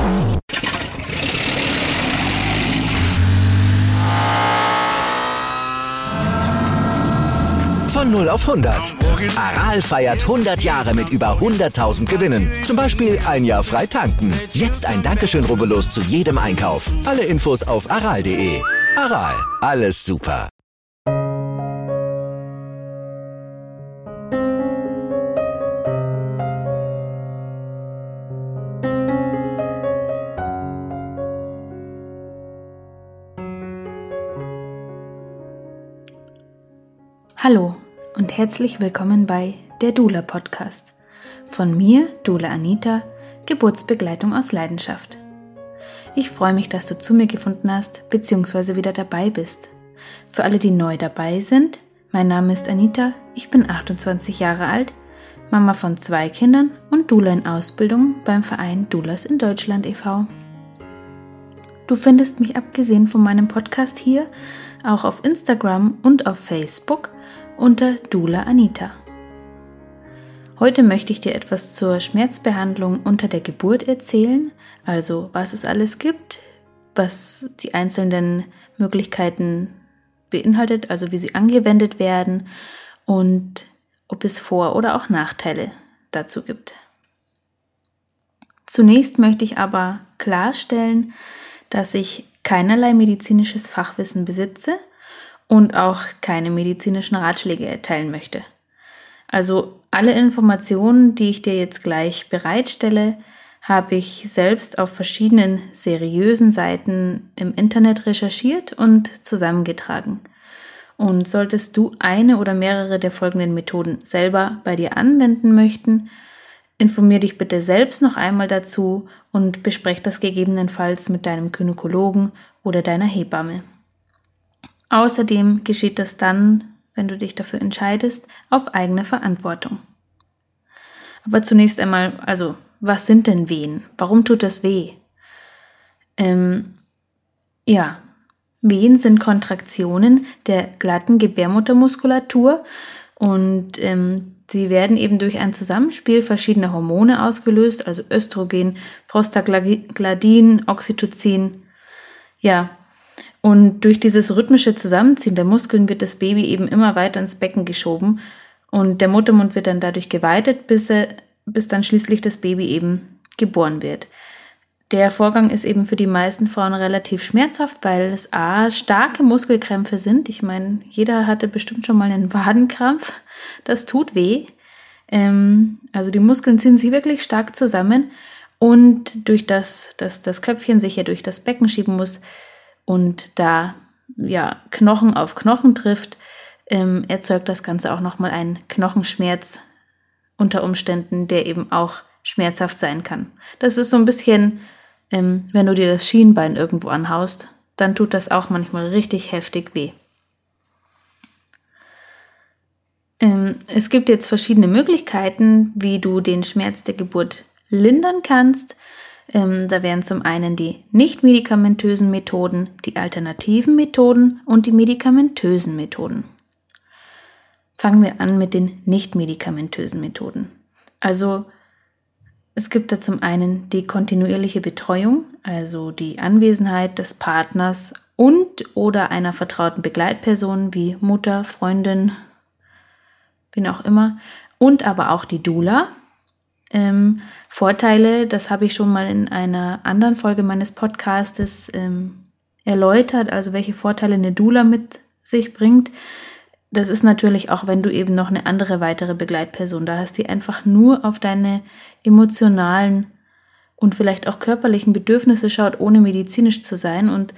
Von 0 auf 100. Aral feiert 100 Jahre mit über 100.000 Gewinnen. Zum Beispiel ein Jahr frei tanken. Jetzt ein Dankeschön, rubbellos zu jedem Einkauf. Alle Infos auf aral.de. Aral, alles super. Hallo und herzlich willkommen bei der Doula Podcast. Von mir, Doula Anita, Geburtsbegleitung aus Leidenschaft. Ich freue mich, dass du zu mir gefunden hast bzw. wieder dabei bist. Für alle, die neu dabei sind, mein Name ist Anita, ich bin 28 Jahre alt, Mama von 2 Kindern und Doula in Ausbildung beim Verein Doulas in Deutschland e.V. Du findest mich abgesehen von meinem Podcast hier auch auf Instagram und auf Facebook unter Doula Anita. Heute möchte ich dir etwas zur Schmerzbehandlung unter der Geburt erzählen, also was es alles gibt, was die einzelnen Möglichkeiten beinhaltet, also wie sie angewendet werden und ob es Vor- oder auch Nachteile dazu gibt. Zunächst möchte ich aber klarstellen, dass ich keinerlei medizinisches Fachwissen besitze und auch keine medizinischen Ratschläge erteilen möchte. Also alle Informationen, die ich dir jetzt gleich bereitstelle, habe ich selbst auf verschiedenen seriösen Seiten im Internet recherchiert und zusammengetragen. Und solltest du eine oder mehrere der folgenden Methoden selber bei dir anwenden möchten, informiere dich bitte selbst noch einmal dazu und bespreche das gegebenenfalls mit deinem Gynäkologen oder deiner Hebamme. Außerdem geschieht das dann, wenn du dich dafür entscheidest, auf eigene Verantwortung. Aber zunächst einmal, also, was sind denn Wehen? Warum tut das weh? Wehen sind Kontraktionen der glatten Gebärmuttermuskulatur und sie werden eben durch ein Zusammenspiel verschiedener Hormone ausgelöst, also Östrogen, Prostaglandin, Oxytocin. Ja, und durch dieses rhythmische Zusammenziehen der Muskeln wird das Baby eben immer weiter ins Becken geschoben und der Muttermund wird dann dadurch geweitet, bis dann schließlich das Baby eben geboren wird. Der Vorgang ist eben für die meisten Frauen relativ schmerzhaft, weil es starke Muskelkrämpfe sind. Ich meine, jeder hatte bestimmt schon mal einen Wadenkrampf. Das tut weh. Also die Muskeln ziehen sich wirklich stark zusammen und durch das Köpfchen sich ja durch das Becken schieben muss und da Knochen auf Knochen trifft, erzeugt das Ganze auch nochmal einen Knochenschmerz unter Umständen, der eben auch schmerzhaft sein kann. Das ist so ein bisschen, wenn du dir das Schienbein irgendwo anhaust, dann tut das auch manchmal richtig heftig weh. Es gibt jetzt verschiedene Möglichkeiten, wie du den Schmerz der Geburt lindern kannst. Da wären zum einen die nicht-medikamentösen Methoden, die alternativen Methoden und die medikamentösen Methoden. Fangen wir an mit den nicht-medikamentösen Methoden. Also es gibt da zum einen die kontinuierliche Betreuung, also die Anwesenheit des Partners und oder einer vertrauten Begleitperson wie Mutter, Freundin, wen auch immer, und aber auch die Doula. Vorteile, das habe ich schon mal in einer anderen Folge meines Podcastes erläutert, also welche Vorteile eine Doula mit sich bringt. Das ist natürlich auch, wenn du eben noch eine andere weitere Begleitperson da hast, die einfach nur auf deine emotionalen und vielleicht auch körperlichen Bedürfnisse schaut, ohne medizinisch zu sein und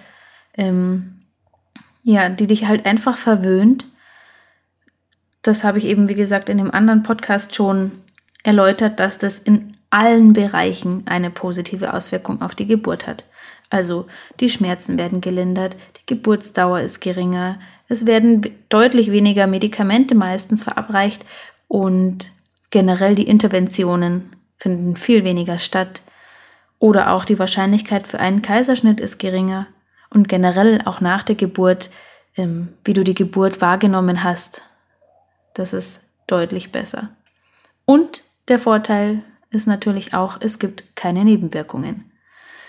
die dich halt einfach verwöhnt. Das habe ich eben, wie gesagt, in dem anderen Podcast schon erläutert, dass das in allen Bereichen eine positive Auswirkung auf die Geburt hat. Also die Schmerzen werden gelindert, die Geburtsdauer ist geringer, es werden deutlich weniger Medikamente meistens verabreicht und generell die Interventionen finden viel weniger statt. Oder auch die Wahrscheinlichkeit für einen Kaiserschnitt ist geringer und generell auch nach der Geburt, wie du die Geburt wahrgenommen hast, das ist deutlich besser. Und der Vorteil ist natürlich auch, es gibt keine Nebenwirkungen.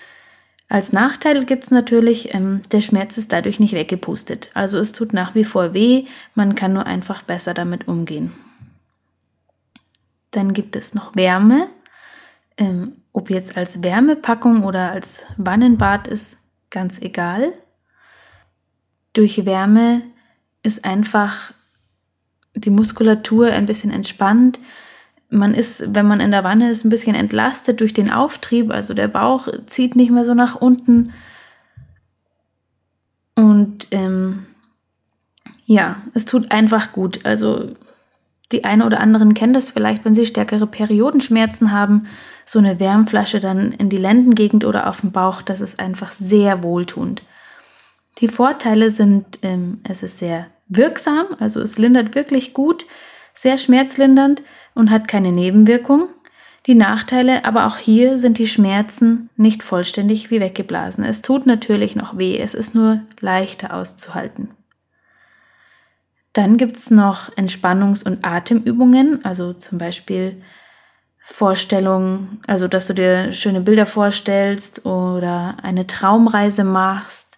Als Nachteil gibt es natürlich, der Schmerz ist dadurch nicht weggepustet. Also es tut nach wie vor weh, man kann nur einfach besser damit umgehen. Dann gibt es noch Wärme. Ob jetzt als Wärmepackung oder als Wannenbad ist ganz egal. Durch Wärme ist einfach die Muskulatur ein bisschen entspannt. Man ist, wenn man in der Wanne ist, ein bisschen entlastet durch den Auftrieb. Also der Bauch zieht nicht mehr so nach unten. Und es tut einfach gut. Also die einen oder anderen kennen das vielleicht, wenn sie stärkere Periodenschmerzen haben, so eine Wärmflasche dann in die Lendengegend oder auf dem Bauch, das ist einfach sehr wohltuend. Die Vorteile sind, es ist sehr wirksam, also es lindert wirklich gut, sehr schmerzlindernd und hat keine Nebenwirkung. Die Nachteile, aber auch hier sind die Schmerzen nicht vollständig wie weggeblasen. Es tut natürlich noch weh, es ist nur leichter auszuhalten. Dann gibt es noch Entspannungs- und Atemübungen, also zum Beispiel Vorstellungen, also dass du dir schöne Bilder vorstellst oder eine Traumreise machst.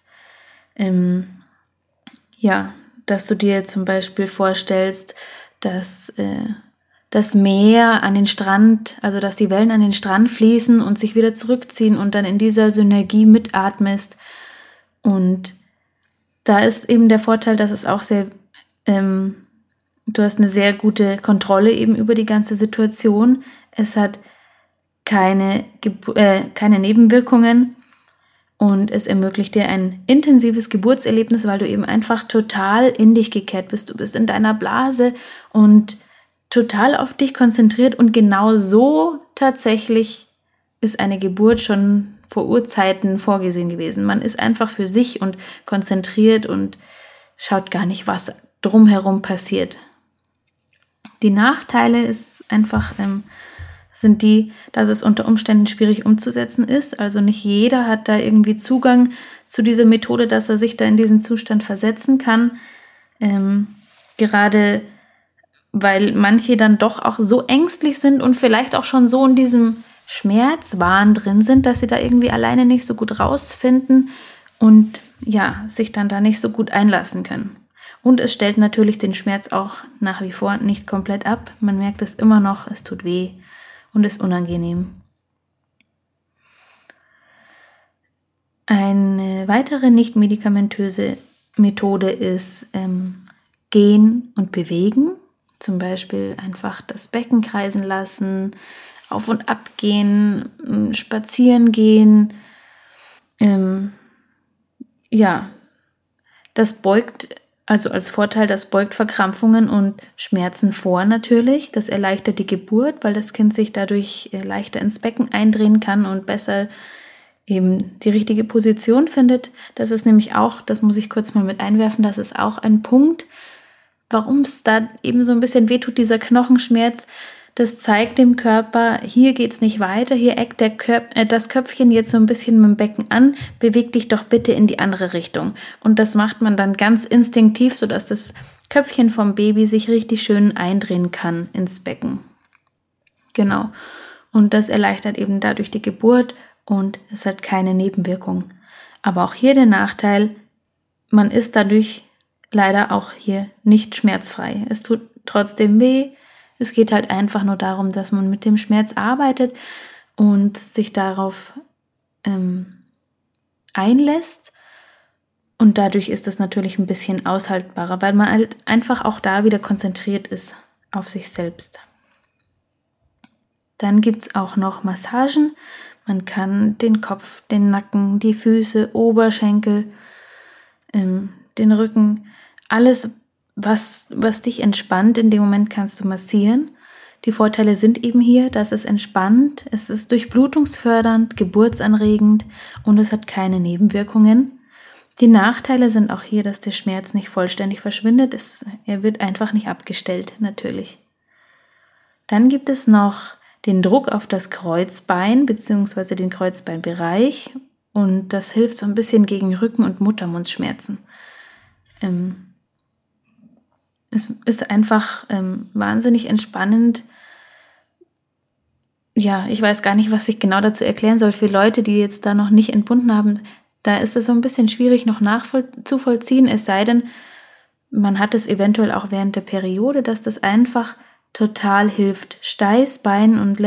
Dass du dir zum Beispiel vorstellst, dass das Meer an den Strand, also dass die Wellen an den Strand fließen und sich wieder zurückziehen und dann in dieser Synergie mitatmest. Und da ist eben der Vorteil, dass es auch du hast eine sehr gute Kontrolle eben über die ganze Situation. Es hat keine Nebenwirkungen und es ermöglicht dir ein intensives Geburtserlebnis, weil du eben einfach total in dich gekehrt bist. Du bist in deiner Blase und total auf dich konzentriert und genau so tatsächlich ist eine Geburt schon vor Urzeiten vorgesehen gewesen. Man ist einfach für sich und konzentriert und schaut gar nicht, was drumherum passiert. Die Nachteile ist einfach, sind die, dass es unter Umständen schwierig umzusetzen ist. Also nicht jeder hat da irgendwie Zugang zu dieser Methode, dass er sich da in diesen Zustand versetzen kann. Gerade weil manche dann doch auch so ängstlich sind und vielleicht auch schon so in diesem Schmerzwahn drin sind, dass sie da irgendwie alleine nicht so gut rausfinden und sich dann da nicht so gut einlassen können. Und es stellt natürlich den Schmerz auch nach wie vor nicht komplett ab. Man merkt es immer noch, es tut weh und ist unangenehm. Eine weitere nicht-medikamentöse Methode ist Gehen und Bewegen. Zum Beispiel einfach das Becken kreisen lassen, auf und ab gehen, spazieren gehen. Das beugt, also als Vorteil, das beugt Verkrampfungen und Schmerzen vor natürlich. Das erleichtert die Geburt, weil das Kind sich dadurch leichter ins Becken eindrehen kann und besser eben die richtige Position findet. Das ist nämlich auch, das muss ich kurz mal mit einwerfen, das ist auch ein Punkt, warum es da eben so ein bisschen wehtut, dieser Knochenschmerz. Das zeigt dem Körper, hier geht's nicht weiter, hier eckt das Köpfchen jetzt so ein bisschen mit dem Becken an, beweg dich doch bitte in die andere Richtung. Und das macht man dann ganz instinktiv, sodass das Köpfchen vom Baby sich richtig schön eindrehen kann ins Becken. Genau. Und das erleichtert eben dadurch die Geburt und es hat keine Nebenwirkung. Aber auch hier der Nachteil, man ist dadurch leider auch hier nicht schmerzfrei. Es tut trotzdem weh. Es geht halt einfach nur darum, dass man mit dem Schmerz arbeitet und sich darauf einlässt. Und dadurch ist es natürlich ein bisschen aushaltbarer, weil man halt einfach auch da wieder konzentriert ist auf sich selbst. Dann gibt es auch noch Massagen. Man kann den Kopf, den Nacken, die Füße, Oberschenkel, den Rücken, alles, was dich entspannt, in dem Moment kannst du massieren. Die Vorteile sind eben hier, dass es entspannt, es ist durchblutungsfördernd, geburtsanregend und es hat keine Nebenwirkungen. Die Nachteile sind auch hier, dass der Schmerz nicht vollständig verschwindet, er wird einfach nicht abgestellt, natürlich. Dann gibt es noch den Druck auf das Kreuzbein bzw. den Kreuzbeinbereich und das hilft so ein bisschen gegen Rücken- und Muttermundsschmerzen. Es ist einfach wahnsinnig entspannend, ja, ich weiß gar nicht, was ich genau dazu erklären soll. Für Leute, die jetzt da noch nicht entbunden haben, da ist es so ein bisschen schwierig noch nachzuvollziehen, es sei denn, man hat es eventuell auch während der Periode, dass das einfach total hilft. Steißbein und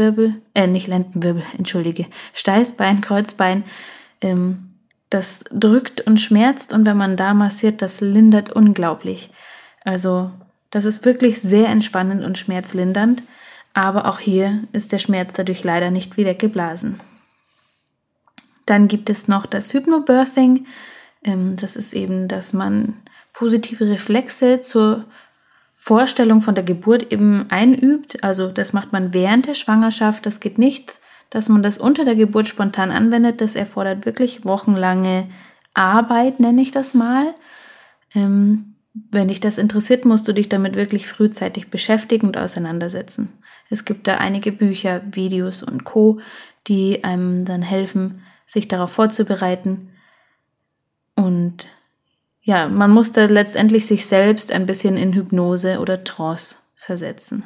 Steißbein, Kreuzbein, das drückt und schmerzt und wenn man da massiert, das lindert unglaublich. Also das ist wirklich sehr entspannend und schmerzlindernd, aber auch hier ist der Schmerz dadurch leider nicht wie weggeblasen. Dann gibt es noch das Hypnobirthing. Das ist eben, dass man positive Reflexe zur Vorstellung von der Geburt eben einübt. Also das macht man während der Schwangerschaft. Das geht nicht, dass man das unter der Geburt spontan anwendet. Das erfordert wirklich wochenlange Arbeit, nenne ich das mal. Wenn dich das interessiert, musst du dich damit wirklich frühzeitig beschäftigen und auseinandersetzen. Es gibt da einige Bücher, Videos und Co., die einem dann helfen, sich darauf vorzubereiten. Und ja, man muss da letztendlich sich selbst ein bisschen in Hypnose oder Trance versetzen.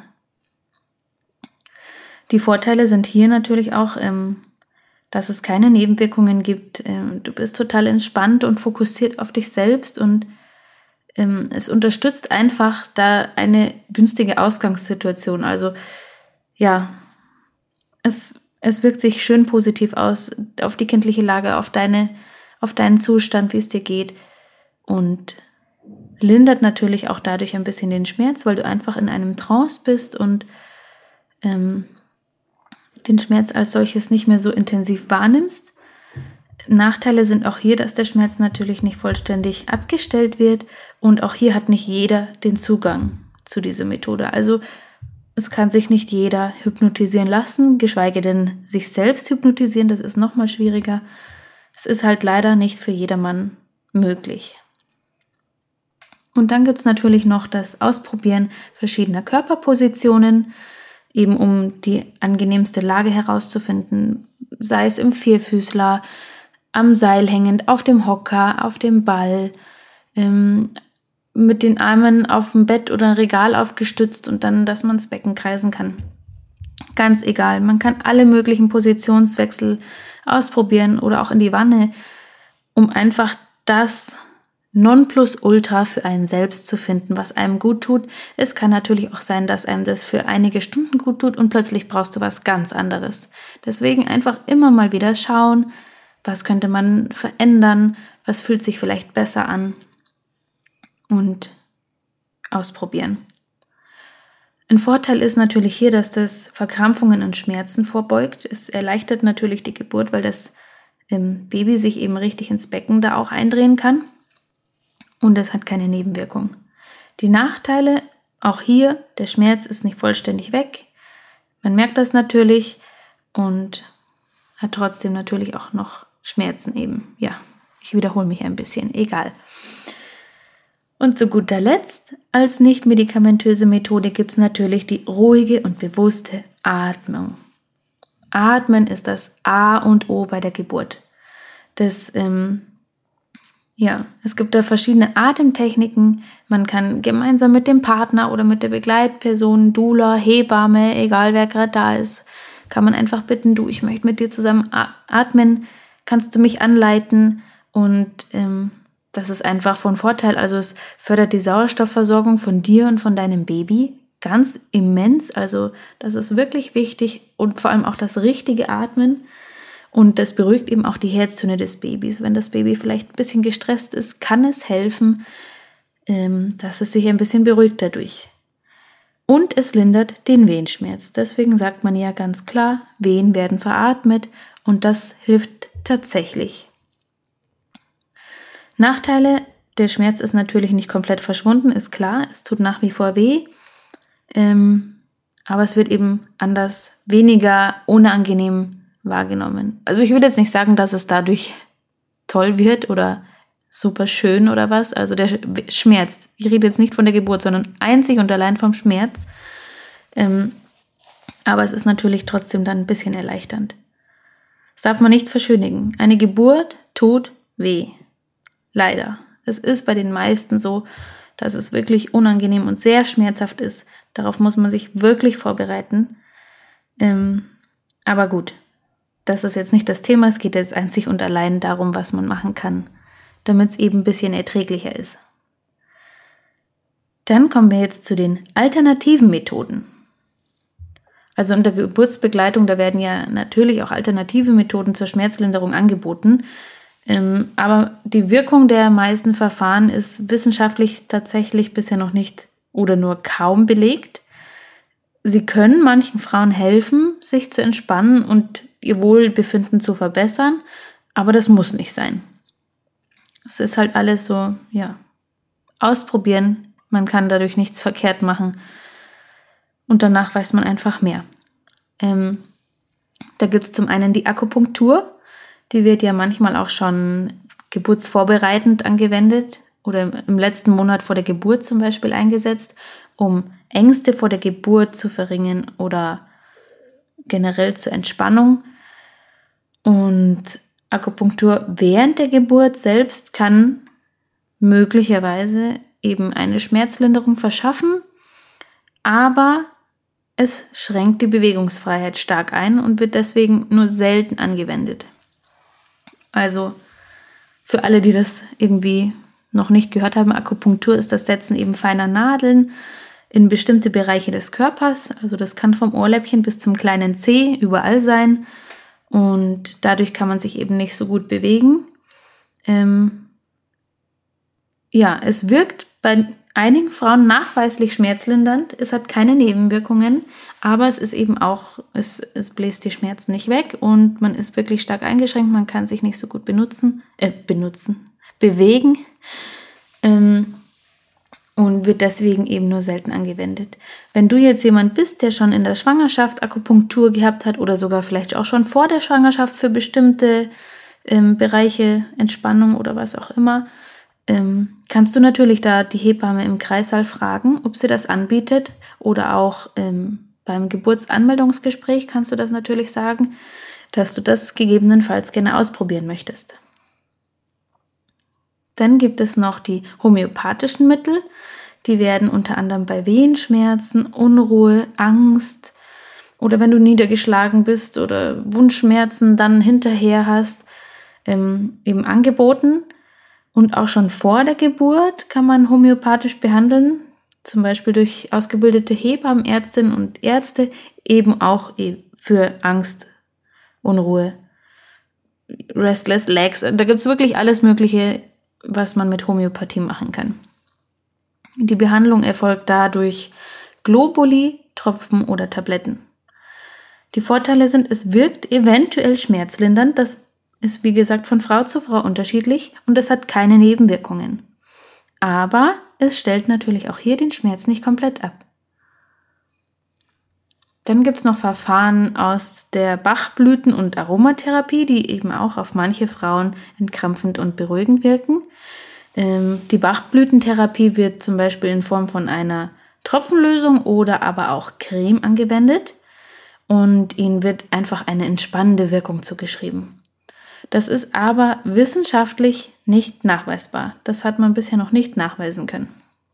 Die Vorteile sind hier natürlich auch, dass es keine Nebenwirkungen gibt. Du bist total entspannt und fokussiert auf dich selbst und es unterstützt einfach da eine günstige Ausgangssituation. Also ja, es wirkt sich schön positiv aus auf die kindliche Lage, auf deinen Zustand, wie es dir geht und lindert natürlich auch dadurch ein bisschen den Schmerz, weil du einfach in einem Trance bist und den Schmerz als solches nicht mehr so intensiv wahrnimmst. Nachteile sind auch hier, dass der Schmerz natürlich nicht vollständig abgestellt wird und auch hier hat nicht jeder den Zugang zu dieser Methode. Also es kann sich nicht jeder hypnotisieren lassen, geschweige denn sich selbst hypnotisieren, das ist nochmal schwieriger. Es ist halt leider nicht für jedermann möglich. Und dann gibt es natürlich noch das Ausprobieren verschiedener Körperpositionen, eben um die angenehmste Lage herauszufinden, sei es im Vierfüßler, am Seil hängend, auf dem Hocker, auf dem Ball, mit den Armen auf dem Bett oder Regal aufgestützt und dann, dass man das Becken kreisen kann. Ganz egal, man kann alle möglichen Positionswechsel ausprobieren oder auch in die Wanne, um einfach das Nonplusultra für einen selbst zu finden, was einem gut tut. Es kann natürlich auch sein, dass einem das für einige Stunden gut tut und plötzlich brauchst du was ganz anderes. Deswegen einfach immer mal wieder schauen, was könnte man verändern, was fühlt sich vielleicht besser an und ausprobieren. Ein Vorteil ist natürlich hier, dass das Verkrampfungen und Schmerzen vorbeugt. Es erleichtert natürlich die Geburt, weil das Baby sich eben richtig ins Becken da auch eindrehen kann. Und es hat keine Nebenwirkung. Die Nachteile, auch hier, der Schmerz ist nicht vollständig weg. Man merkt das natürlich und hat trotzdem natürlich auch noch Schmerzen eben. Ja, ich wiederhole mich ein bisschen, egal. Und zu guter Letzt, als nicht-medikamentöse Methode gibt es natürlich die ruhige und bewusste Atmung. Atmen ist das A und O bei der Geburt. Es gibt da verschiedene Atemtechniken. Man kann gemeinsam mit dem Partner oder mit der Begleitperson, Doula, Hebamme, egal wer gerade da ist, kann man einfach bitten, du, ich möchte mit dir zusammen atmen, kannst du mich anleiten? Und das ist einfach von Vorteil. Also es fördert die Sauerstoffversorgung von dir und von deinem Baby ganz immens. Also das ist wirklich wichtig und vor allem auch das richtige Atmen. Und das beruhigt eben auch die Herztöne des Babys. Wenn das Baby vielleicht ein bisschen gestresst ist, kann es helfen, dass es sich ein bisschen beruhigt dadurch. Und es lindert den Wehenschmerz. Deswegen sagt man ja ganz klar, Wehen werden veratmet und das hilft tatsächlich. Nachteile, der Schmerz ist natürlich nicht komplett verschwunden, ist klar, es tut nach wie vor weh, aber es wird eben anders, weniger unangenehm wahrgenommen. Also ich will jetzt nicht sagen, dass es dadurch toll wird oder super schön oder was, also der Schmerz, ich rede jetzt nicht von der Geburt, sondern einzig und allein vom Schmerz, aber es ist natürlich trotzdem dann ein bisschen erleichternd. Das darf man nicht verschönigen. Eine Geburt tut weh. Leider. Es ist bei den meisten so, dass es wirklich unangenehm und sehr schmerzhaft ist. Darauf muss man sich wirklich vorbereiten. Aber gut, das ist jetzt nicht das Thema. Es geht jetzt einzig und allein darum, was man machen kann, damit es eben ein bisschen erträglicher ist. Dann kommen wir jetzt zu den alternativen Methoden. Also in der Geburtsbegleitung, da werden ja natürlich auch alternative Methoden zur Schmerzlinderung angeboten. Aber die Wirkung der meisten Verfahren ist wissenschaftlich tatsächlich bisher noch nicht oder nur kaum belegt. Sie können manchen Frauen helfen, sich zu entspannen und ihr Wohlbefinden zu verbessern, aber das muss nicht sein. Es ist halt alles so, ausprobieren. Man kann dadurch nichts verkehrt machen und danach weiß man einfach mehr. Da gibt es zum einen die Akupunktur, die wird ja manchmal auch schon geburtsvorbereitend angewendet oder im letzten Monat vor der Geburt zum Beispiel eingesetzt, um Ängste vor der Geburt zu verringern oder generell zur Entspannung. Und Akupunktur während der Geburt selbst kann möglicherweise eben eine Schmerzlinderung verschaffen, aber es schränkt die Bewegungsfreiheit stark ein und wird deswegen nur selten angewendet. Also für alle, die das irgendwie noch nicht gehört haben, Akupunktur ist das Setzen eben feiner Nadeln in bestimmte Bereiche des Körpers. Also das kann vom Ohrläppchen bis zum kleinen Zeh überall sein und dadurch kann man sich eben nicht so gut bewegen. Es wirkt bei einigen Frauen nachweislich schmerzlindernd. Es hat keine Nebenwirkungen, aber es ist eben auch, es bläst die Schmerzen nicht weg und man ist wirklich stark eingeschränkt. Man kann sich nicht so gut bewegen und wird deswegen eben nur selten angewendet. Wenn du jetzt jemand bist, der schon in der Schwangerschaft Akupunktur gehabt hat oder sogar vielleicht auch schon vor der Schwangerschaft für bestimmte Bereiche, Entspannung oder was auch immer, kannst du natürlich da die Hebamme im Kreissaal fragen, ob sie das anbietet oder auch beim Geburtsanmeldungsgespräch kannst du das natürlich sagen, dass du das gegebenenfalls gerne ausprobieren möchtest. Dann gibt es noch die homöopathischen Mittel, die werden unter anderem bei Wehenschmerzen, Unruhe, Angst oder wenn du niedergeschlagen bist oder Wundschmerzen dann hinterher hast, eben angeboten. Und auch schon vor der Geburt kann man homöopathisch behandeln, zum Beispiel durch ausgebildete Hebammen, Ärztinnen und Ärzte, eben auch für Angst, Unruhe, Restless Legs. Da gibt es wirklich alles Mögliche, was man mit Homöopathie machen kann. Die Behandlung erfolgt dadurch Globuli, Tropfen oder Tabletten. Die Vorteile sind, es wirkt eventuell schmerzlindernd, das ist wie gesagt von Frau zu Frau unterschiedlich und es hat keine Nebenwirkungen. Aber es stellt natürlich auch hier den Schmerz nicht komplett ab. Dann gibt es noch Verfahren aus der Bachblüten- und Aromatherapie, die eben auch auf manche Frauen entkrampfend und beruhigend wirken. Die Bachblütentherapie wird zum Beispiel in Form von einer Tropfenlösung oder aber auch Creme angewendet und ihnen wird einfach eine entspannende Wirkung zugeschrieben. Das ist aber wissenschaftlich nicht nachweisbar. Das hat man bisher noch nicht nachweisen können.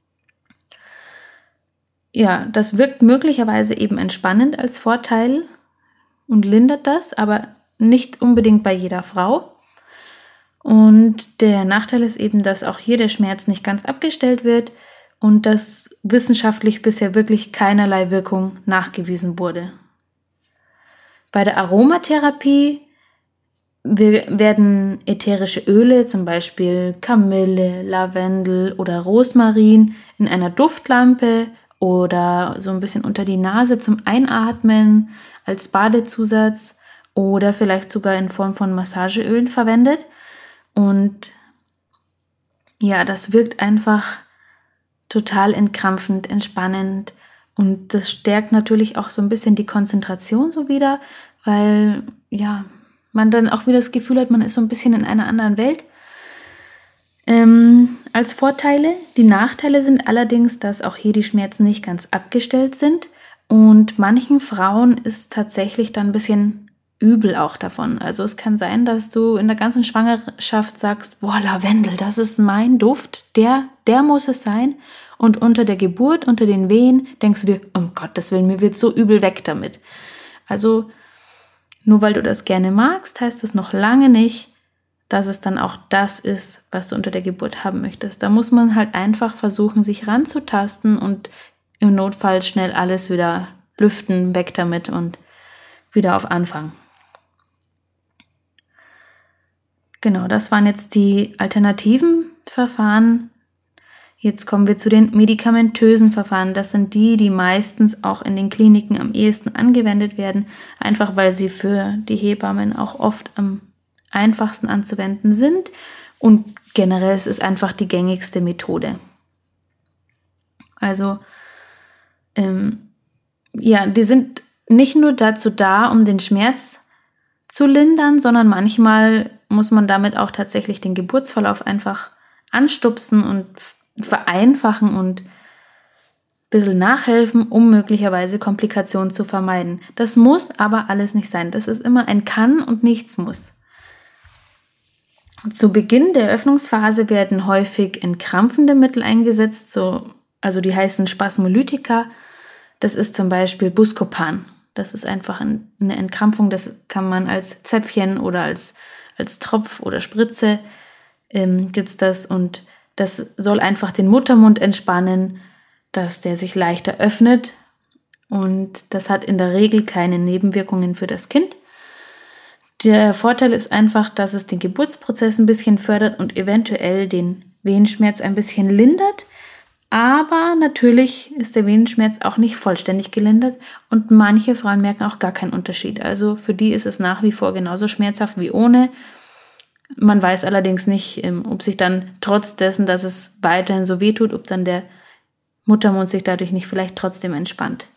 Ja, das wirkt möglicherweise eben entspannend als Vorteil und lindert das, aber nicht unbedingt bei jeder Frau. Und der Nachteil ist eben, dass auch hier der Schmerz nicht ganz abgestellt wird und dass wissenschaftlich bisher wirklich keinerlei Wirkung nachgewiesen wurde. Bei der Aromatherapie werden ätherische Öle, zum Beispiel Kamille, Lavendel oder Rosmarin, in einer Duftlampe oder so ein bisschen unter die Nase zum Einatmen als Badezusatz oder vielleicht sogar in Form von Massageölen verwendet. Und ja, das wirkt einfach total entkrampfend, entspannend und das stärkt natürlich auch so ein bisschen die Konzentration so wieder, weil ja, man dann auch wieder das Gefühl hat, man ist so ein bisschen in einer anderen Welt. Als Vorteile. Die Nachteile sind allerdings, dass auch hier die Schmerzen nicht ganz abgestellt sind und manchen Frauen ist tatsächlich dann ein bisschen übel auch davon. Also es kann sein, dass du in der ganzen Schwangerschaft sagst, boah, Lavendel, das ist mein Duft, der muss es sein. Und unter der Geburt, unter den Wehen, denkst du dir, um Gottes Willen, mir wird so übel weg damit. Also Nur weil du das gerne magst, heißt das noch lange nicht, dass es dann auch das ist, was du unter der Geburt haben möchtest. Da muss man halt einfach versuchen, sich ranzutasten und im Notfall schnell alles wieder lüften, weg damit und wieder auf Anfang. Genau, das waren jetzt die alternativen Verfahren. Jetzt kommen wir zu den medikamentösen Verfahren. Das sind die meistens auch in den Kliniken am ehesten angewendet werden, einfach weil sie für die Hebammen auch oft am einfachsten anzuwenden sind und generell es ist einfach die gängigste Methode. Also die sind nicht nur dazu da, um den Schmerz zu lindern, sondern manchmal muss man damit auch tatsächlich den Geburtsverlauf einfach anstupsen und vereinfachen und ein bisschen nachhelfen, um möglicherweise Komplikationen zu vermeiden. Das muss aber alles nicht sein. Das ist immer ein Kann und nichts muss. Zu Beginn der Öffnungsphase werden häufig entkrampfende Mittel eingesetzt, also die heißen Spasmolytika. Das ist zum Beispiel Buscopan. Das ist einfach eine Entkrampfung, das kann man als Zäpfchen oder als Tropf oder Spritze gibt's das und das soll einfach den Muttermund entspannen, dass der sich leichter öffnet und das hat in der Regel keine Nebenwirkungen für das Kind. Der Vorteil ist einfach, dass es den Geburtsprozess ein bisschen fördert und eventuell den Wehenschmerz ein bisschen lindert. Aber natürlich ist der Wehenschmerz auch nicht vollständig gelindert und manche Frauen merken auch gar keinen Unterschied. Also für die ist es nach wie vor genauso schmerzhaft wie ohne. Man weiß allerdings nicht, ob sich dann trotz dessen, dass es weiterhin so weh tut, ob dann der Muttermund sich dadurch nicht vielleicht trotzdem entspannt.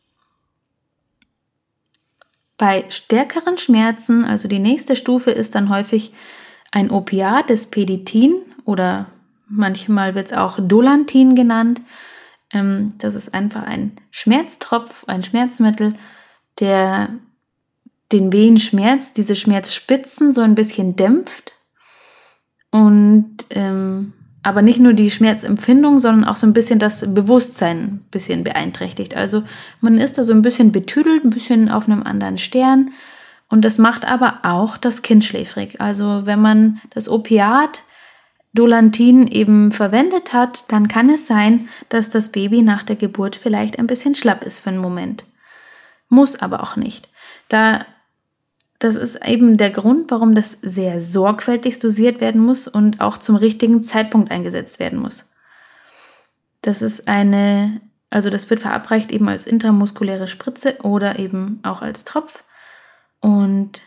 Bei stärkeren Schmerzen, also die nächste Stufe ist dann häufig ein Opiat, das Peditin oder manchmal wird es auch Dolantin genannt. Das ist einfach ein Schmerztropf, ein Schmerzmittel, der den Wehenschmerz, diese Schmerzspitzen so ein bisschen dämpft und aber nicht nur die Schmerzempfindung, sondern auch so ein bisschen das Bewusstsein ein bisschen beeinträchtigt. Also man ist da so ein bisschen betüdelt, ein bisschen auf einem anderen Stern und das macht aber auch das Kind schläfrig. Also wenn man das Opiat Dolantin eben verwendet hat, dann kann es sein, dass das Baby nach der Geburt vielleicht ein bisschen schlapp ist für einen Moment. Muss aber auch nicht. Das ist eben der Grund, warum das sehr sorgfältig dosiert werden muss und auch zum richtigen Zeitpunkt eingesetzt werden muss. Das wird verabreicht eben als intramuskuläre Spritze oder eben auch als Tropf und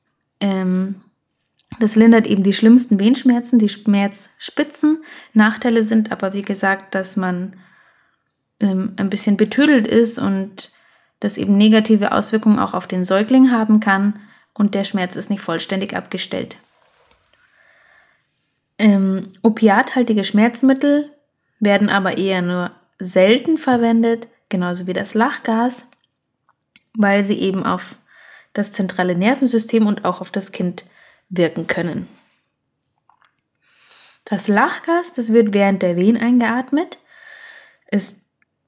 das lindert eben die schlimmsten Wehenschmerzen, die Schmerzspitzen. Nachteile sind aber, wie gesagt, dass man ein bisschen betüdelt ist und das eben negative Auswirkungen auch auf den Säugling haben kann und der Schmerz ist nicht vollständig abgestellt. Opiathaltige Schmerzmittel werden aber eher nur selten verwendet, genauso wie das Lachgas, weil sie eben auf das zentrale Nervensystem und auch auf das Kind wirken können. Das Lachgas, das wird während der Wehen eingeatmet. Es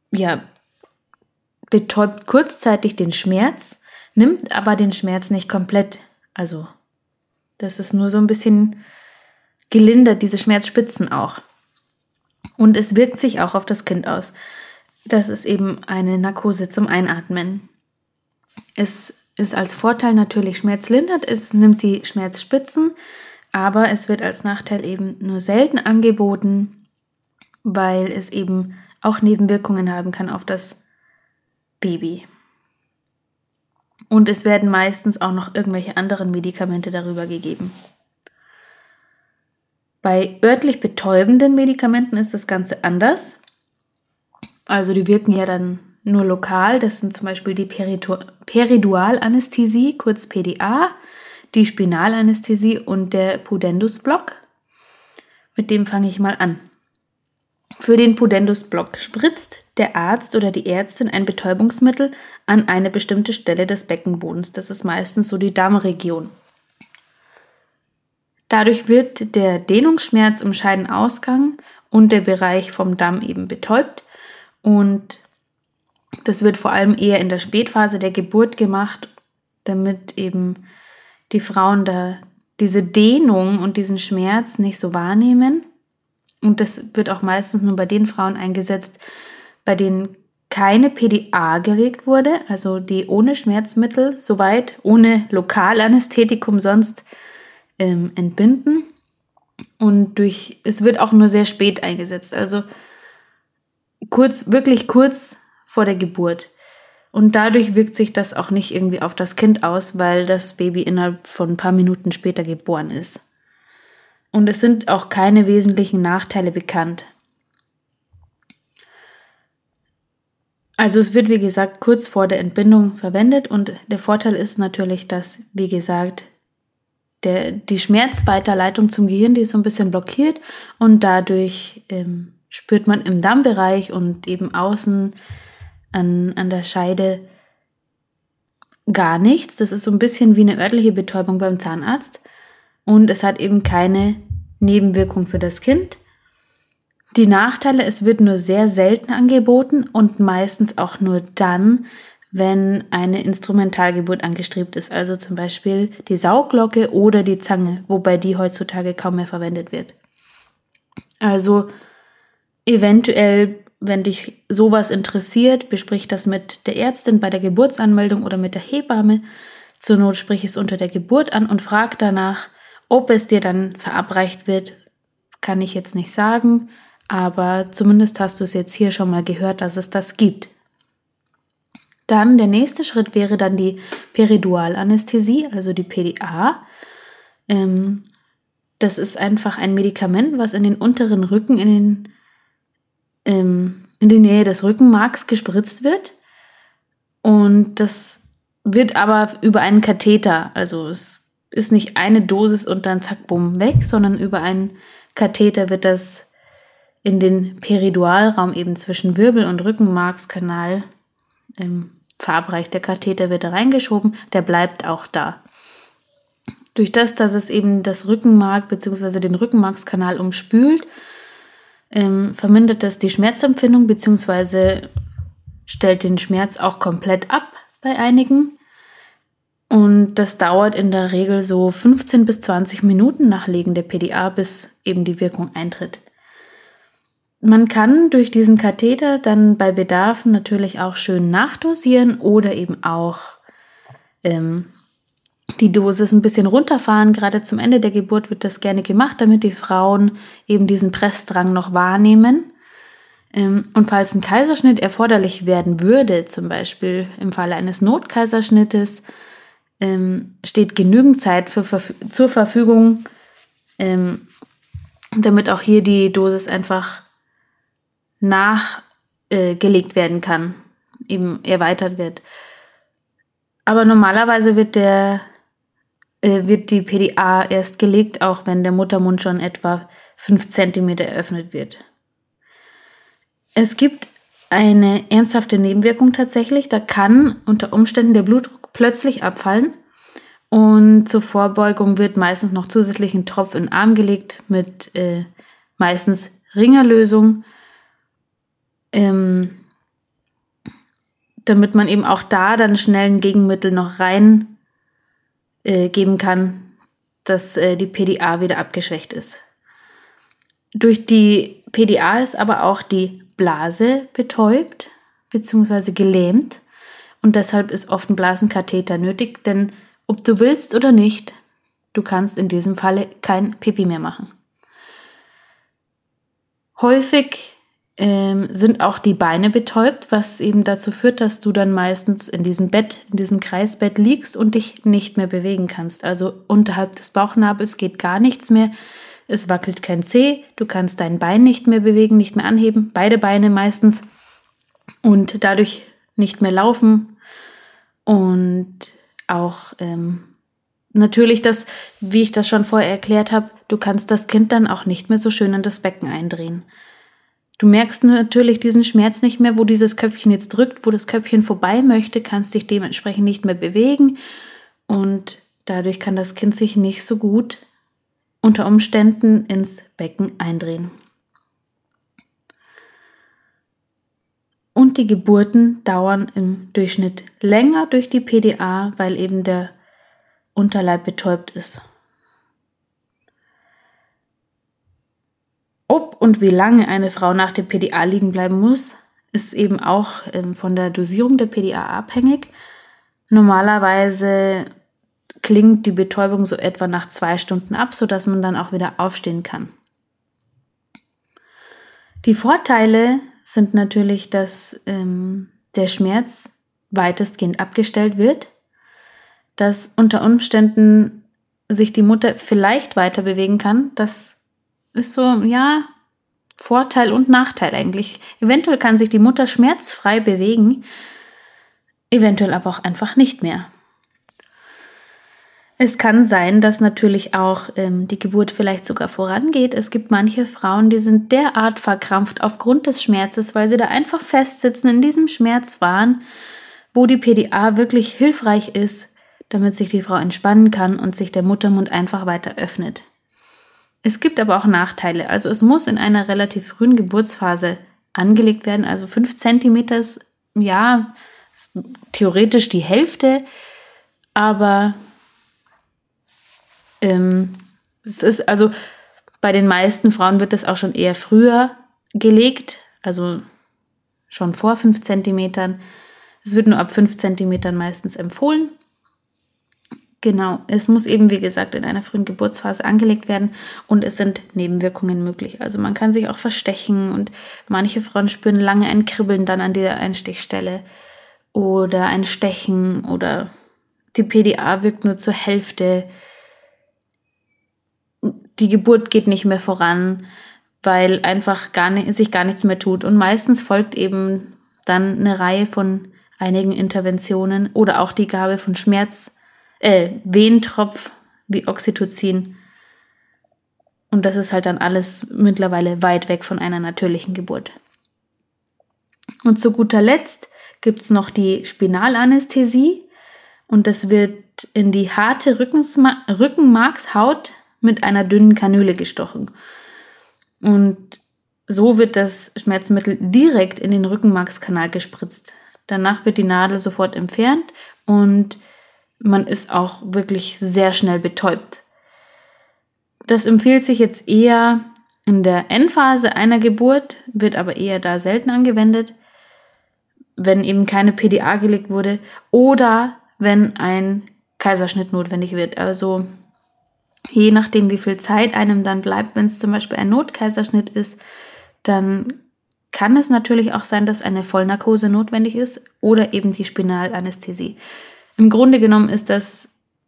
betäubt kurzzeitig den Schmerz, nimmt aber den Schmerz nicht komplett. Also das ist nur so ein bisschen gelindert, diese Schmerzspitzen auch. Und es wirkt sich auch auf das Kind aus. Das ist eben eine Narkose zum Einatmen. Es ist als Vorteil natürlich schmerzlindernd, es nimmt die Schmerzspitzen, aber es wird als Nachteil eben nur selten angeboten, weil es eben auch Nebenwirkungen haben kann auf das Baby. Und es werden meistens auch noch irgendwelche anderen Medikamente darüber gegeben. Bei örtlich betäubenden Medikamenten ist das Ganze anders. Also die wirken ja dann nur lokal, das sind zum Beispiel die Peridualanästhesie, kurz PDA, die Spinalanästhesie und der Pudendusblock. Mit dem fange ich mal an. Für den Pudendusblock spritzt der Arzt oder die Ärztin ein Betäubungsmittel an eine bestimmte Stelle des Beckenbodens. Das ist meistens so die Darmregion. Dadurch wird der Dehnungsschmerz im Scheidenausgang und der Bereich vom Damm eben betäubt und das wird vor allem eher in der Spätphase der Geburt gemacht damit eben die Frauen da diese Dehnung und diesen Schmerz nicht so wahrnehmen. Und das wird auch meistens nur bei den Frauen eingesetzt, bei denen keine PDA gelegt wurde, also die ohne Schmerzmittel, soweit ohne Lokalanästhetikum sonst entbinden. Und es wird auch nur sehr spät eingesetzt, also wirklich kurz vor der Geburt. Und dadurch wirkt sich das auch nicht irgendwie auf das Kind aus, weil das Baby innerhalb von ein paar Minuten später geboren ist. Und es sind auch keine wesentlichen Nachteile bekannt. Also es wird, wie gesagt, kurz vor der Entbindung verwendet und der Vorteil ist natürlich, dass, wie gesagt, die Schmerzweiterleitung zum Gehirn, die ist so ein bisschen blockiert und dadurch spürt man im Dammbereich und eben außen an der Scheide gar nichts. Das ist so ein bisschen wie eine örtliche Betäubung beim Zahnarzt und es hat eben keine Nebenwirkung für das Kind. Die Nachteile, es wird nur sehr selten angeboten und meistens auch nur dann, wenn eine Instrumentalgeburt angestrebt ist, also zum Beispiel die Sauglocke oder die Zange, wobei die heutzutage kaum mehr verwendet wird. Also eventuell, wenn dich sowas interessiert, besprich das mit der Ärztin bei der Geburtsanmeldung oder mit der Hebamme. Zur Not sprich es unter der Geburt an und frag danach, ob es dir dann verabreicht wird, kann ich jetzt nicht sagen. Aber zumindest hast du es jetzt hier schon mal gehört, dass es das gibt. Dann der nächste Schritt wäre dann die Peridualanästhesie, also die PDA. Das ist einfach ein Medikament, was in den unteren Rücken, in die Nähe des Rückenmarks gespritzt wird. Und das wird aber über einen Katheter, also es ist nicht eine Dosis und dann zack, bumm, weg, sondern über einen Katheter wird das in den Peridualraum eben zwischen Wirbel- und Rückenmarkskanal verabreicht. Der Katheter wird da reingeschoben, der bleibt auch da. Durch das, dass es eben das Rückenmark bzw. den Rückenmarkskanal umspült, vermindert das die Schmerzempfindung bzw. stellt den Schmerz auch komplett ab bei einigen. Und das dauert in der Regel so 15 bis 20 Minuten nach Legen der PDA, bis eben die Wirkung eintritt. Man kann durch diesen Katheter dann bei Bedarf natürlich auch schön nachdosieren oder eben auch die Dosis ein bisschen runterfahren. Gerade zum Ende der Geburt wird das gerne gemacht, damit die Frauen eben diesen Pressdrang noch wahrnehmen. Und falls ein Kaiserschnitt erforderlich werden würde, zum Beispiel im Falle eines Notkaiserschnittes, steht genügend Zeit zur Verfügung, damit auch hier die Dosis einfach nachgelegt werden kann, eben erweitert wird. Aber normalerweise wird die PDA erst gelegt, auch wenn der Muttermund schon etwa 5 cm eröffnet wird. Es gibt eine ernsthafte Nebenwirkung tatsächlich, da kann unter Umständen der Blutdruck plötzlich abfallen und zur Vorbeugung wird meistens noch zusätzlich ein Tropf in den Arm gelegt mit meistens Ringerlösung, damit man eben auch da dann schnell ein Gegenmittel noch rein geben kann, dass die PDA wieder abgeschwächt ist. Durch die PDA ist aber auch die Blase betäubt bzw. gelähmt und deshalb ist oft ein Blasenkatheter nötig, denn ob du willst oder nicht, du kannst in diesem Falle kein Pipi mehr machen. Häufig sind auch die Beine betäubt, was eben dazu führt, dass du dann meistens in diesem Kreisbett liegst und dich nicht mehr bewegen kannst. Also unterhalb des Bauchnabels geht gar nichts mehr. Es wackelt kein Zeh, du kannst dein Bein nicht mehr bewegen, nicht mehr anheben, beide Beine meistens und dadurch nicht mehr laufen. Und auch natürlich das, wie ich das schon vorher erklärt habe, du kannst das Kind dann auch nicht mehr so schön in das Becken eindrehen. Du merkst natürlich diesen Schmerz nicht mehr, wo dieses Köpfchen jetzt drückt, wo das Köpfchen vorbei möchte, kannst dich dementsprechend nicht mehr bewegen und dadurch kann das Kind sich nicht so gut unter Umständen ins Becken eindrehen. Und die Geburten dauern im Durchschnitt länger durch die PDA, weil eben der Unterleib betäubt ist. Ob und wie lange eine Frau nach der PDA liegen bleiben muss, ist eben auch von der Dosierung der PDA abhängig. Normalerweise klingt die Betäubung so etwa nach 2 Stunden ab, sodass man dann auch wieder aufstehen kann. Die Vorteile sind natürlich, dass der Schmerz weitestgehend abgestellt wird, dass unter Umständen sich die Mutter vielleicht weiter bewegen kann. Das ist so, ja, Vorteil und Nachteil eigentlich. Eventuell kann sich die Mutter schmerzfrei bewegen, eventuell aber auch einfach nicht mehr. Es kann sein, dass natürlich auch die Geburt vielleicht sogar vorangeht. Es gibt manche Frauen, die sind derart verkrampft aufgrund des Schmerzes, weil sie da einfach festsitzen in diesem Schmerzwahn, wo die PDA wirklich hilfreich ist, damit sich die Frau entspannen kann und sich der Muttermund einfach weiter öffnet. Es gibt aber auch Nachteile. Also es muss in einer relativ frühen Geburtsphase angelegt werden. Also 5 Zentimeter ist, ja, theoretisch die Hälfte, aber es ist also bei den meisten Frauen wird das auch schon eher früher gelegt, also schon vor 5 Zentimetern. Es wird nur ab 5 Zentimetern meistens empfohlen. Genau, es muss eben, wie gesagt, in einer frühen Geburtsphase angelegt werden und es sind Nebenwirkungen möglich. Also man kann sich auch verstechen und manche Frauen spüren lange ein Kribbeln dann an dieser Einstichstelle oder ein Stechen oder die PDA wirkt nur zur Hälfte. Die Geburt geht nicht mehr voran, weil einfach sich gar nichts mehr tut. Und meistens folgt eben dann eine Reihe von einigen Interventionen oder auch die Gabe von Wehentropf wie Oxytocin. Und das ist halt dann alles mittlerweile weit weg von einer natürlichen Geburt. Und zu guter Letzt gibt es noch die Spinalanästhesie. Und das wird in die harte Rückenmarkshaut mit einer dünnen Kanüle gestochen. Und so wird das Schmerzmittel direkt in den Rückenmarkskanal gespritzt. Danach wird die Nadel sofort entfernt und man ist auch wirklich sehr schnell betäubt. Das empfiehlt sich jetzt eher in der Endphase einer Geburt, wird aber eher da selten angewendet, wenn eben keine PDA gelegt wurde oder wenn ein Kaiserschnitt notwendig wird. Also je nachdem, wie viel Zeit einem dann bleibt, wenn es zum Beispiel ein Notkaiserschnitt ist, dann kann es natürlich auch sein, dass eine Vollnarkose notwendig ist oder eben die Spinalanästhesie. Im Grunde genommen ist das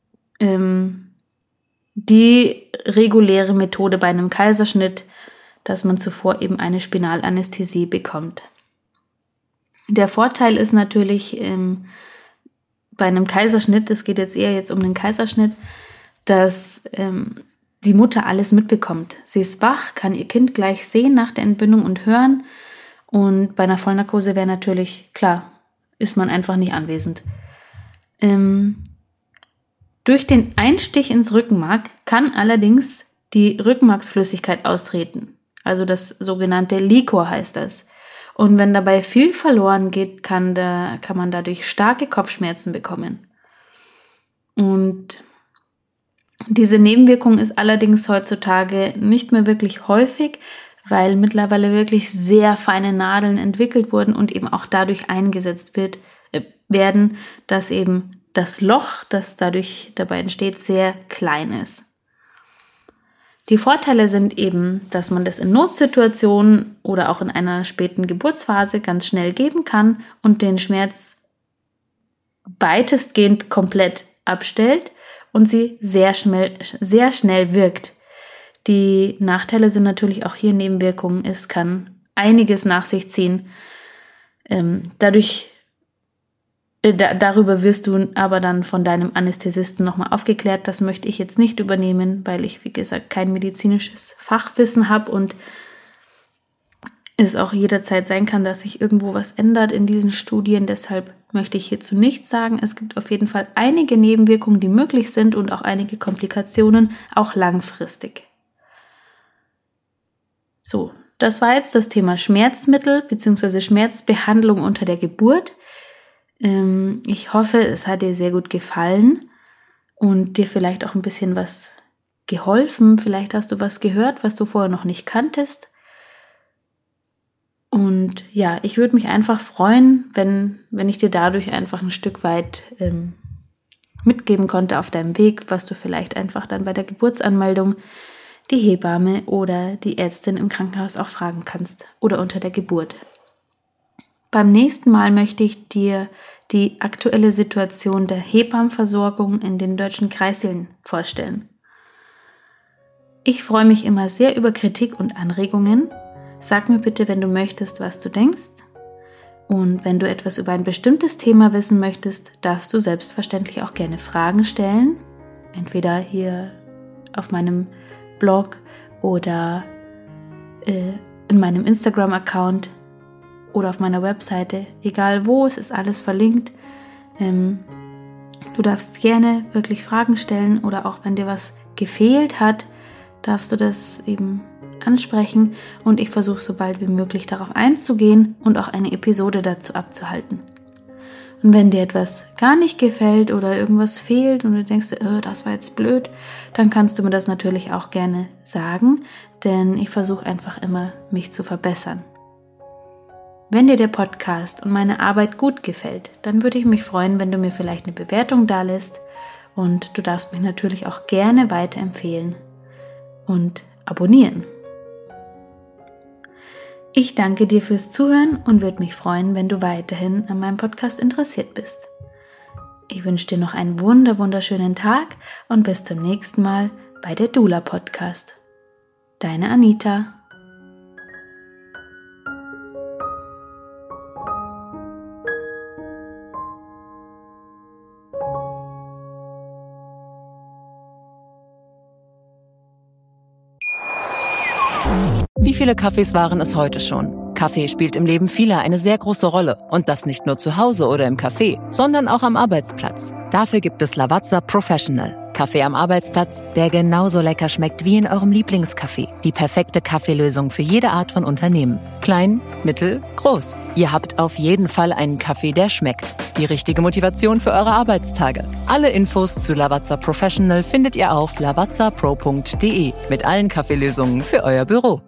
die reguläre Methode bei einem Kaiserschnitt, dass man zuvor eben eine Spinalanästhesie bekommt. Der Vorteil ist natürlich bei einem Kaiserschnitt, es geht jetzt eher um den Kaiserschnitt, dass die Mutter alles mitbekommt. Sie ist wach, kann ihr Kind gleich sehen nach der Entbindung und hören. Und bei einer Vollnarkose wäre natürlich, klar, ist man einfach nicht anwesend. Durch den Einstich ins Rückenmark kann allerdings die Rückenmarksflüssigkeit austreten. Also das sogenannte Liquor heißt das. Und wenn dabei viel verloren geht, kann man dadurch starke Kopfschmerzen bekommen. Und diese Nebenwirkung ist allerdings heutzutage nicht mehr wirklich häufig, weil mittlerweile wirklich sehr feine Nadeln entwickelt wurden und eben auch dadurch eingesetzt werden, dass eben das Loch, das dadurch dabei entsteht, sehr klein ist. Die Vorteile sind eben, dass man das in Notsituationen oder auch in einer späten Geburtsphase ganz schnell geben kann und den Schmerz weitestgehend komplett abstellt und sie sehr schnell wirkt. Die Nachteile sind natürlich auch hier Nebenwirkungen. Es kann einiges nach sich ziehen. Darüber wirst du aber dann von deinem Anästhesisten nochmal aufgeklärt. Das möchte ich jetzt nicht übernehmen, weil ich, wie gesagt, kein medizinisches Fachwissen habe und es auch jederzeit sein kann, dass sich irgendwo was ändert in diesen Studien. Deshalb möchte ich hierzu nichts sagen. Es gibt auf jeden Fall einige Nebenwirkungen, die möglich sind und auch einige Komplikationen, auch langfristig. So, das war jetzt das Thema Schmerzmittel bzw. Schmerzbehandlung unter der Geburt. Ich hoffe, es hat dir sehr gut gefallen und dir vielleicht auch ein bisschen was geholfen. Vielleicht hast du was gehört, was du vorher noch nicht kanntest. Und ja, ich würde mich einfach freuen, wenn ich dir dadurch einfach ein Stück weit mitgeben konnte auf deinem Weg, was du vielleicht einfach dann bei der Geburtsanmeldung die Hebamme oder die Ärztin im Krankenhaus auch fragen kannst oder unter der Geburt. Beim nächsten Mal möchte ich dir die aktuelle Situation der Hebammenversorgung in den deutschen Kreissälen vorstellen. Ich freue mich immer sehr über Kritik und Anregungen. Sag mir bitte, wenn du möchtest, was du denkst. Und wenn du etwas über ein bestimmtes Thema wissen möchtest, darfst du selbstverständlich auch gerne Fragen stellen. Entweder hier auf meinem Blog oder in meinem Instagram-Account oder auf meiner Webseite. Egal wo, es ist alles verlinkt. Du darfst gerne wirklich Fragen stellen oder auch wenn dir was gefehlt hat, darfst du das eben ansprechen und ich versuche so bald wie möglich darauf einzugehen und auch eine Episode dazu abzuhalten. Und wenn dir etwas gar nicht gefällt oder irgendwas fehlt und du denkst, das war jetzt blöd, dann kannst du mir das natürlich auch gerne sagen, denn ich versuche einfach immer, mich zu verbessern. Wenn dir der Podcast und meine Arbeit gut gefällt, dann würde ich mich freuen, wenn du mir vielleicht eine Bewertung dalässt und du darfst mich natürlich auch gerne weiterempfehlen und abonnieren. Ich danke dir fürs Zuhören und würde mich freuen, wenn du weiterhin an meinem Podcast interessiert bist. Ich wünsche dir noch einen wunderschönen Tag und bis zum nächsten Mal bei der Doula Podcast. Deine Anita. Wie viele Kaffees waren es heute schon? Kaffee spielt im Leben vieler eine sehr große Rolle. Und das nicht nur zu Hause oder im Café, sondern auch am Arbeitsplatz. Dafür gibt es Lavazza Professional. Kaffee am Arbeitsplatz, der genauso lecker schmeckt wie in eurem Lieblingscafé. Die perfekte Kaffeelösung für jede Art von Unternehmen. Klein, mittel, groß. Ihr habt auf jeden Fall einen Kaffee, der schmeckt. Die richtige Motivation für eure Arbeitstage. Alle Infos zu Lavazza Professional findet ihr auf lavazzapro.de mit allen Kaffeelösungen für euer Büro.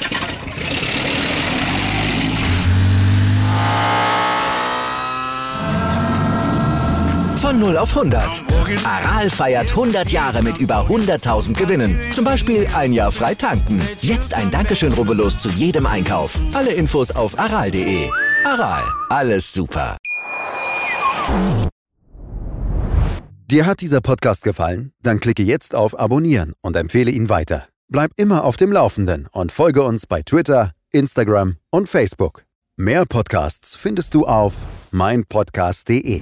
Von 0 auf 100. Aral feiert 100 Jahre mit über 100.000 Gewinnen. Zum Beispiel ein Jahr frei tanken. Jetzt ein Dankeschön, rubbellos zu jedem Einkauf. Alle Infos auf aral.de. Aral, alles super. Dir hat dieser Podcast gefallen? Dann klicke jetzt auf Abonnieren und empfehle ihn weiter. Bleib immer auf dem Laufenden und folge uns bei Twitter, Instagram und Facebook. Mehr Podcasts findest du auf meinpodcast.de.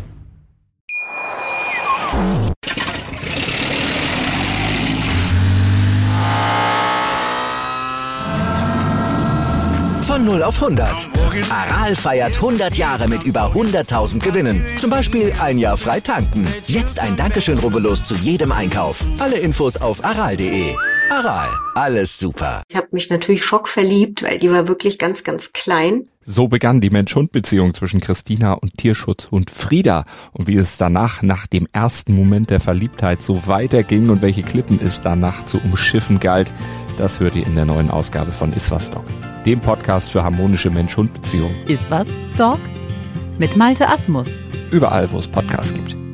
Von 0 auf 100. Aral feiert 100 Jahre mit über 100.000 Gewinnen. Zum Beispiel ein Jahr frei tanken. Jetzt ein Dankeschön, rubbellos zu jedem Einkauf. Alle Infos auf aral.de. Aral, alles super. Ich habe mich natürlich schockverliebt, weil die war wirklich ganz, ganz klein. So begann die Mensch-Hund-Beziehung zwischen Christina und Tierschutzhund Frieda. Und wie es danach, nach dem ersten Moment der Verliebtheit, so weiterging und welche Klippen es danach zu umschiffen galt, das hört ihr in der neuen Ausgabe von Iswas Dog, dem Podcast für harmonische Mensch-Hund-Beziehungen. Iswas Dog? Mit Malte Asmus. Überall, wo es Podcasts gibt.